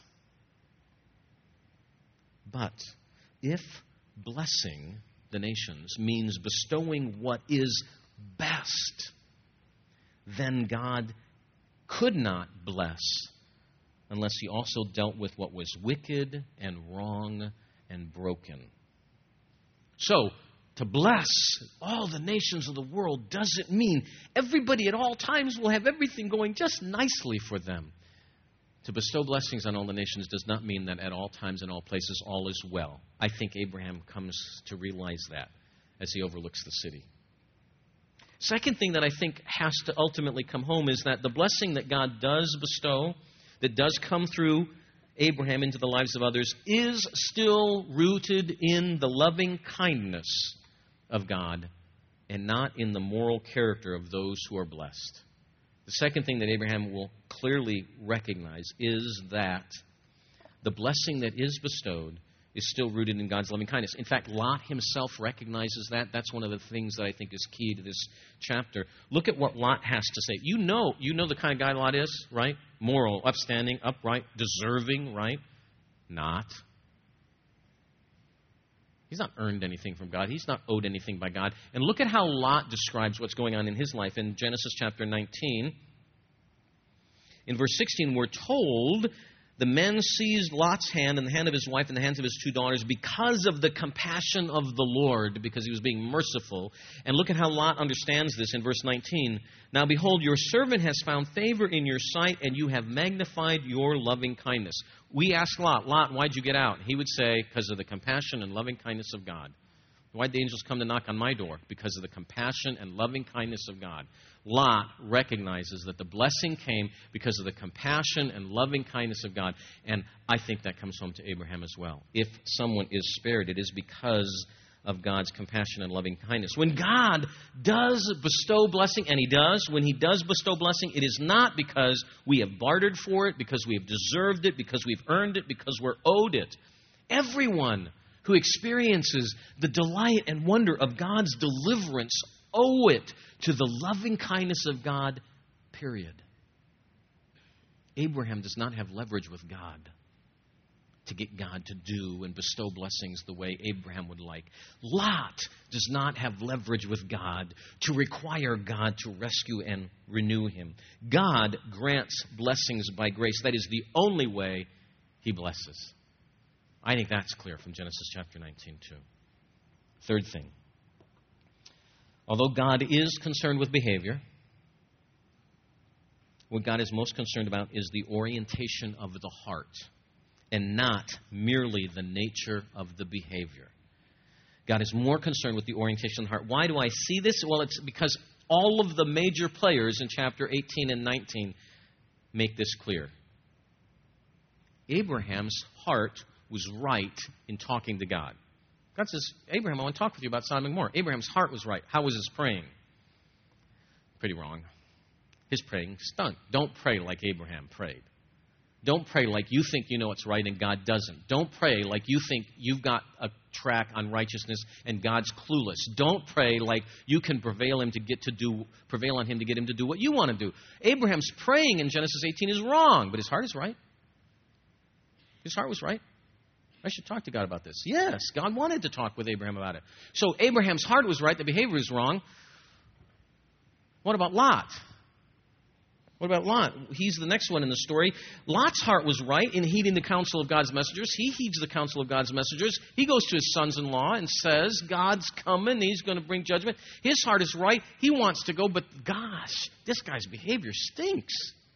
But if blessing the nations means bestowing what is best, then God could not bless unless he also dealt with what was wicked and wrong and broken. So, to bless all the nations of the world doesn't mean everybody at all times will have everything going just nicely for them. To bestow blessings on all the nations does not mean that at all times and all places all is well. I think Abraham comes to realize that as he overlooks the city. Second thing that I think has to ultimately come home is that the blessing that God does bestow, that does come through Abraham into the lives of others, is still rooted in the loving kindness of God and not in the moral character of those who are blessed. The second thing that Abraham will clearly recognize is that the blessing that is bestowed is still rooted in God's loving kindness. In fact, Lot himself recognizes that. That's one of the things that I think is key to this chapter. Look at what Lot has to say. You know, you know the kind of guy Lot is, right? Moral, upstanding, upright, deserving, right? Not. He's not earned anything from God. He's not owed anything by God. And look at how Lot describes what's going on in his life. In Genesis chapter nineteen, in verse sixteen, we're told the men seized Lot's hand and the hand of his wife and the hands of his two daughters because of the compassion of the Lord, because he was being merciful. And look at how Lot understands this in verse nineteen. Now behold, your servant has found favor in your sight, and you have magnified your loving kindness. We ask Lot, Lot, why'd you get out? He would say, because of the compassion and loving kindness of God. Why'd the angels come to knock on my door? Because of the compassion and loving kindness of God. Lot recognizes that the blessing came because of the compassion and loving kindness of God. And I think that comes home to Abraham as well. If someone is spared, it is because of God's compassion and loving kindness. When God does bestow blessing, and he does, when he does bestow blessing, it is not because we have bartered for it, because we have deserved it, because we've earned it, because we're owed it. Everyone who experiences the delight and wonder of God's deliverance owe it to the loving kindness of God, period. Abraham does not have leverage with God to get God to do and bestow blessings the way Abraham would like. Lot does not have leverage with God to require God to rescue and renew him. God grants blessings by grace. That is the only way he blesses. I think that's clear from Genesis chapter nineteen, too. Third thing. Although God is concerned with behavior, what God is most concerned about is the orientation of the heart and not merely the nature of the behavior. God is more concerned with the orientation of the heart. Why do I see this? Well, it's because all of the major players in chapter eighteen and nineteen make this clear. Abraham's heart was right in talking to God. God says, Abraham, I want to talk with you about Sodom and Gomorrah. Abraham's heart was right. How was his praying? Pretty wrong. His praying stunk. Don't pray like Abraham prayed. Don't pray like you think you know what's right and God doesn't. Don't pray like you think you've got a track on righteousness and God's clueless. Don't pray like you can prevail him to get to do prevail on him to get him to do what you want to do. Abraham's praying in Genesis eighteen is wrong, but his heart is right. His heart was right. I should talk to God about this. Yes, God wanted to talk with Abraham about it. So Abraham's heart was right. The behavior was wrong. What about Lot? What about Lot? He's the next one in the story. Lot's heart was right in heeding the counsel of God's messengers. He heeds the counsel of God's messengers. He goes to his sons-in-law and says, God's coming. He's going to bring judgment. His heart is right. He wants to go, but gosh, this guy's behavior stinks.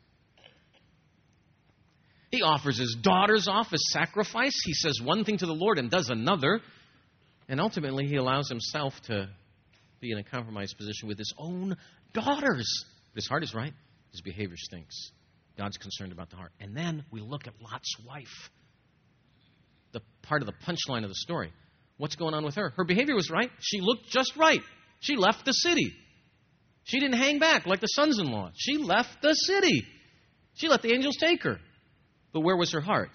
He offers his daughters off as sacrifice. He says one thing to the Lord and does another. And ultimately, he allows himself to be in a compromised position with his own daughters. But his heart is right. His behavior stinks. God's concerned about the heart. And then we look at Lot's wife. The part of the punchline of the story. What's going on with her? Her behavior was right. She looked just right. She left the city. She didn't hang back like the sons-in-law. She left the city. She let the angels take her. But where was her heart?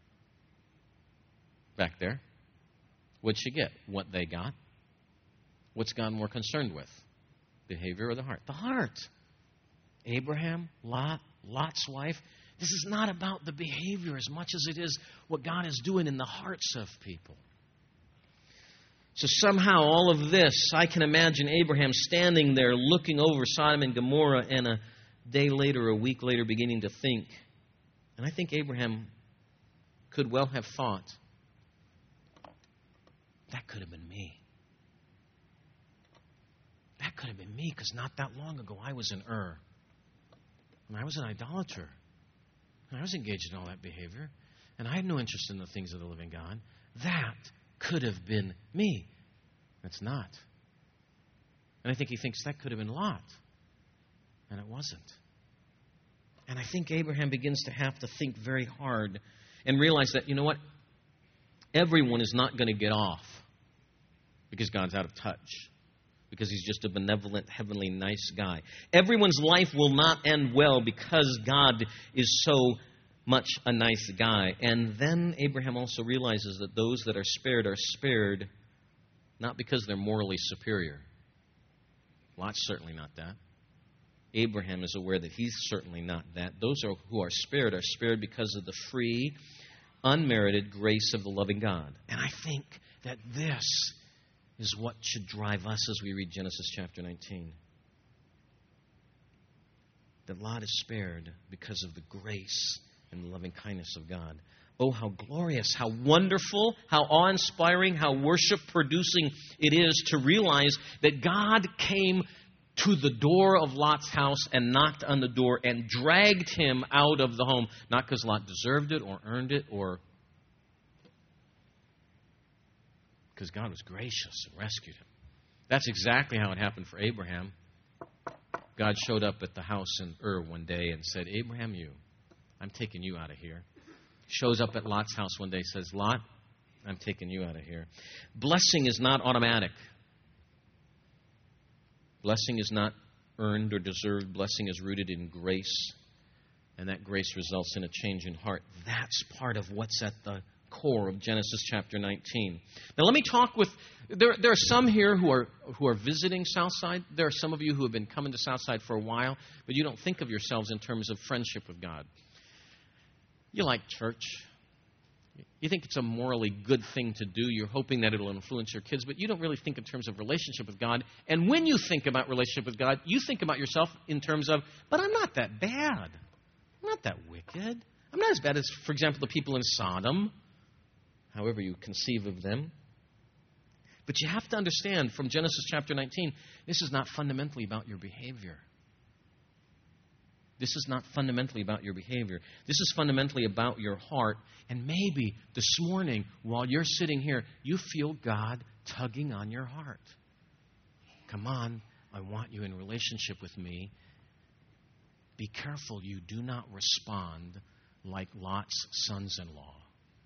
Back there. What'd she get? What they got. What's God more concerned with? Behavior or the heart? The heart. Abraham, Lot, Lot's wife. This is not about the behavior as much as it is what God is doing in the hearts of people. So somehow all of this, I can imagine Abraham standing there looking over Sodom and Gomorrah, and a day later, a week later, beginning to think. And I think Abraham could well have thought, that could have been me. That could have been me, because not that long ago I was in Ur. And I was an idolater. And I was engaged in all that behavior. And I had no interest in the things of the living God. That could have been me. It's not. And I think he thinks that could have been Lot. And it wasn't. And I think Abraham begins to have to think very hard and realize that, you know what? Everyone is not going to get off because God's out of touch, because he's just a benevolent, heavenly, nice guy. Everyone's life will not end well because God is so much a nice guy. And then Abraham also realizes that those that are spared are spared not because they're morally superior. Lot's certainly not that. Abraham is aware that he's certainly not that. Those are, who are spared are spared because of the free, unmerited grace of the loving God. And I think that this is what should drive us as we read Genesis chapter nineteen. That Lot is spared because of the grace and the loving kindness of God. Oh, how glorious, how wonderful, how awe-inspiring, how worship-producing it is to realize that God came to the door of Lot's house and knocked on the door and dragged him out of the home. Not because Lot deserved it or earned it, or because God was gracious and rescued him. That's exactly how it happened for Abraham. God showed up at the house in Ur one day and said, Abraham, you, I'm taking you out of here. Shows up at Lot's house one day, says, Lot, I'm taking you out of here. Blessing is not automatic. Blessing is not earned or deserved. Blessing is rooted in grace, and that grace results in a change in heart. That's part of what's at the core of Genesis chapter nineteen. Now let me talk with, there, there are some here who are who are visiting Southside. There are some of you who have been coming to Southside for a while, but you don't think of yourselves in terms of friendship with God. You like church. You think it's a morally good thing to do. You're hoping that it'll influence your kids, but you don't really think in terms of relationship with God. And when you think about relationship with God, you think about yourself in terms of, but I'm not that bad. I'm not that wicked. I'm not as bad as, for example, the people in Sodom, however you conceive of them. But you have to understand from Genesis chapter nineteen, this is not fundamentally about your behavior. This is not fundamentally about your behavior. This is fundamentally about your heart. And maybe this morning, while you're sitting here, you feel God tugging on your heart. Come on, I want you in relationship with me. Be careful you do not respond like Lot's sons-in-law.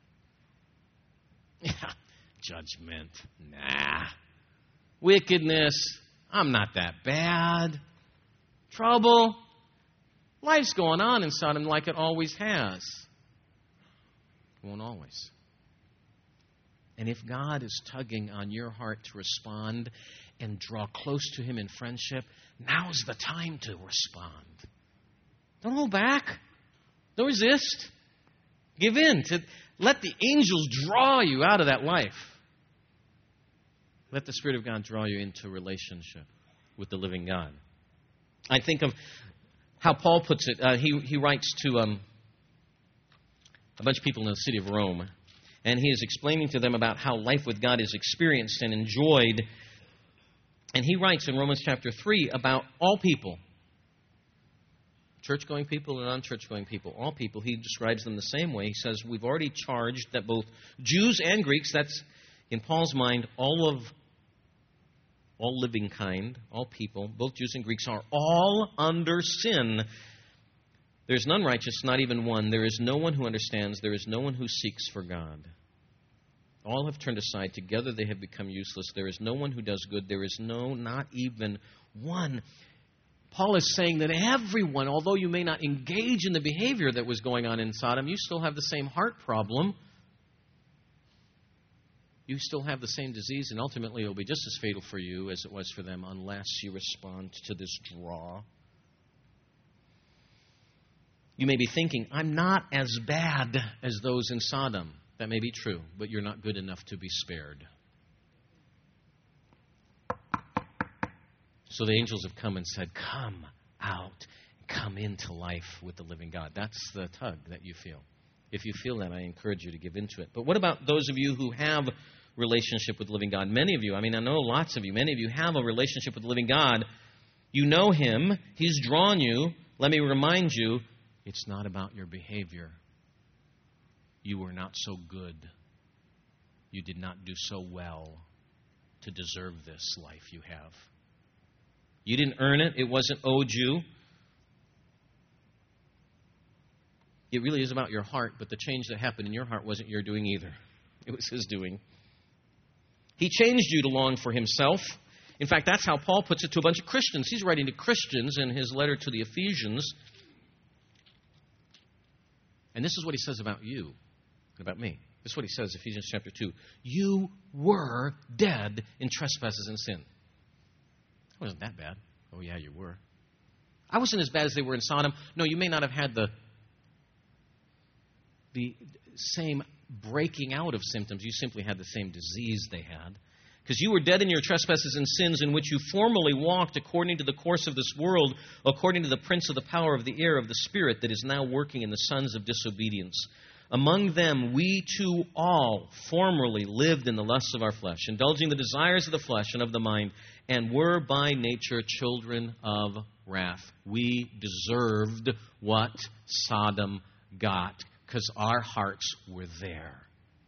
Yeah, judgment. Nah. Wickedness. I'm not that bad. Trouble. Life's going on in Sodom like it always has. It won't always. And if God is tugging on your heart to respond and draw close to Him in friendship, now's the time to respond. Don't hold back. Don't resist. Give in. To, let the angels draw you out of that life. Let the Spirit of God draw you into a relationship with the living God. I think of how Paul puts it. Uh, he, he writes to um, a bunch of people in the city of Rome, and he is explaining to them about how life with God is experienced and enjoyed. And he writes in Romans chapter three about all people, church-going people and non-church-going people, all people. He describes them the same way. He says, we've already charged that both Jews and Greeks, that's in Paul's mind, all of all living kind, all people, both Jews and Greeks, are all under sin. There is none righteous, not even one. There is no one who understands. There is no one who seeks for God. All have turned aside. Together they have become useless. There is no one who does good. There is no, not even one. Paul is saying that everyone, although you may not engage in the behavior that was going on in Sodom, you still have the same heart problem. You still have the same disease, and ultimately it will be just as fatal for you as it was for them unless you respond to this draw. You may be thinking, I'm not as bad as those in Sodom. That may be true, but you're not good enough to be spared. So the angels have come and said, come out, come into life with the living God. That's the tug that you feel. If you feel that, I encourage you to give into it. But what about those of you who have relationship with the living God? Many of you, I mean, I know lots of you, many of you have a relationship with the living God. You know Him. He's drawn you. Let me remind you, it's not about your behavior. You were not so good. You did not do so well to deserve this life you have. You didn't earn it. It wasn't owed you. It really is about your heart, but the change that happened in your heart wasn't your doing either. It was His doing. He changed you to long for Himself. In fact, that's how Paul puts it to a bunch of Christians. He's writing to Christians in his letter to the Ephesians. And this is what he says about you and about me. This is what he says, Ephesians chapter two. You were dead in trespasses and sin. It wasn't that bad. Oh, yeah, you were. I wasn't as bad as they were in Sodom. No, you may not have had the, the same breaking out of symptoms. You simply had the same disease they had. Because you were dead in your trespasses and sins in which you formerly walked according to the course of this world, according to the prince of the power of the air, of the spirit that is now working in the sons of disobedience. Among them we too all formerly lived in the lusts of our flesh, indulging the desires of the flesh and of the mind, and were by nature children of wrath. We deserved what Sodom got because our hearts were there.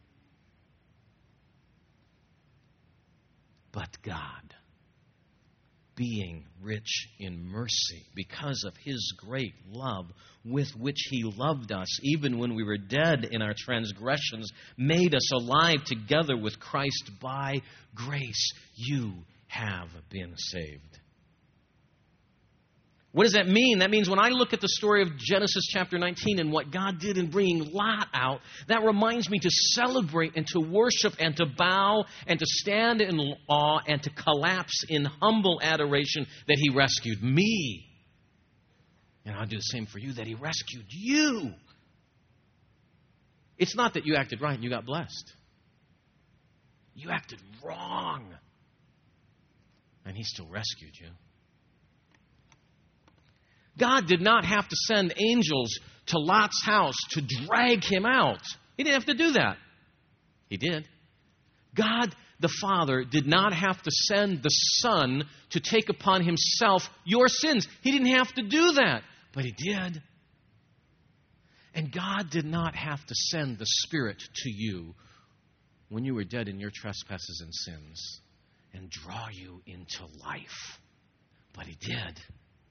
But God, being rich in mercy, because of His great love with which He loved us, even when we were dead in our transgressions, made us alive together with Christ. By grace you have been saved. What does that mean? That means when I look at the story of Genesis chapter nineteen and what God did in bringing Lot out, that reminds me to celebrate and to worship and to bow and to stand in awe and to collapse in humble adoration that He rescued me. And I'll do the same for you, that He rescued you. It's not that you acted right and you got blessed. You acted wrong. And He still rescued you. God did not have to send angels to Lot's house to drag him out. He didn't have to do that. He did. God the Father did not have to send the Son to take upon Himself your sins. He didn't have to do that, but He did. And God did not have to send the Spirit to you when you were dead in your trespasses and sins and draw you into life, but He did.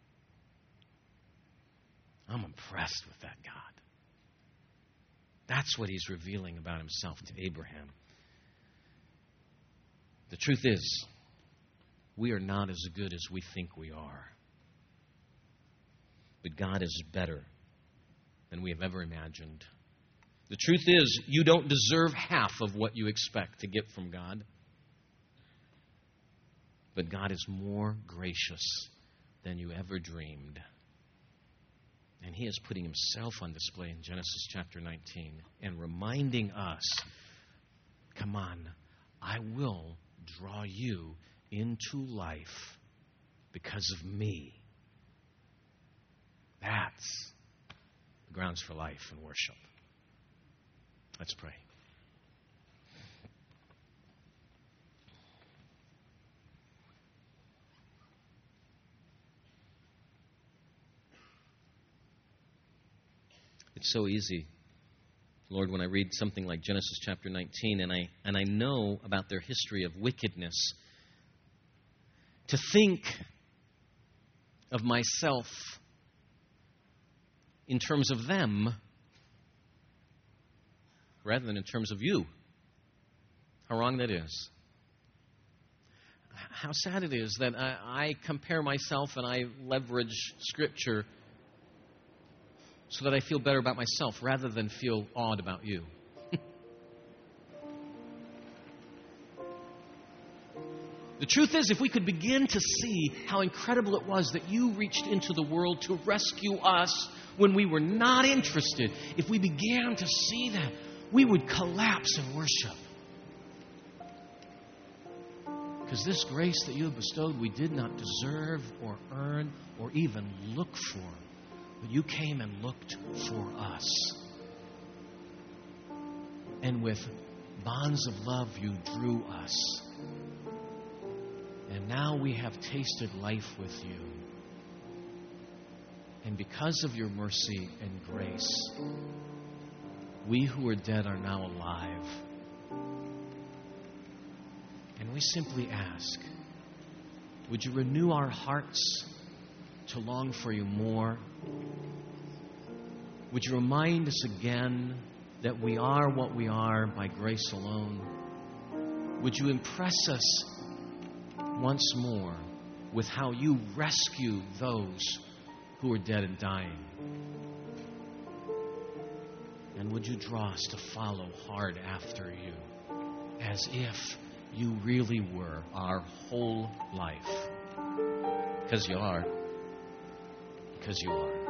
I'm impressed with that God. That's what He's revealing about Himself to Abraham. The truth is, we are not as good as we think we are. But God is better than we have ever imagined. The truth is, you don't deserve half of what you expect to get from God. But God is more gracious than you ever dreamed. And He is putting Himself on display in Genesis chapter nineteen and reminding us, come on, I will draw you into life because of me. That's the grounds for life and worship. Let's pray. It's so easy, Lord, when I read something like Genesis chapter nineteen and I and I know about their history of wickedness, to think of myself in terms of them rather than in terms of you. How wrong that is. How sad it is that I, I compare myself and I leverage Scripture so that I feel better about myself rather than feel awed about you. The truth is, if we could begin to see how incredible it was that you reached into the world to rescue us when we were not interested, if we began to see that, we would collapse in worship. Because this grace that you have bestowed, we did not deserve or earn or even look for. But you came and looked for us. And with bonds of love, you drew us. And now we have tasted life with you. And because of your mercy and grace, we who are dead are now alive. And we simply ask, would you renew our hearts to long for you more? Would you remind us again that we are what we are by grace alone? Would you impress us once more with how you rescue those who are dead and dying? And would you draw us to follow hard after you, as if you really were our whole life? Because you are. Because you are.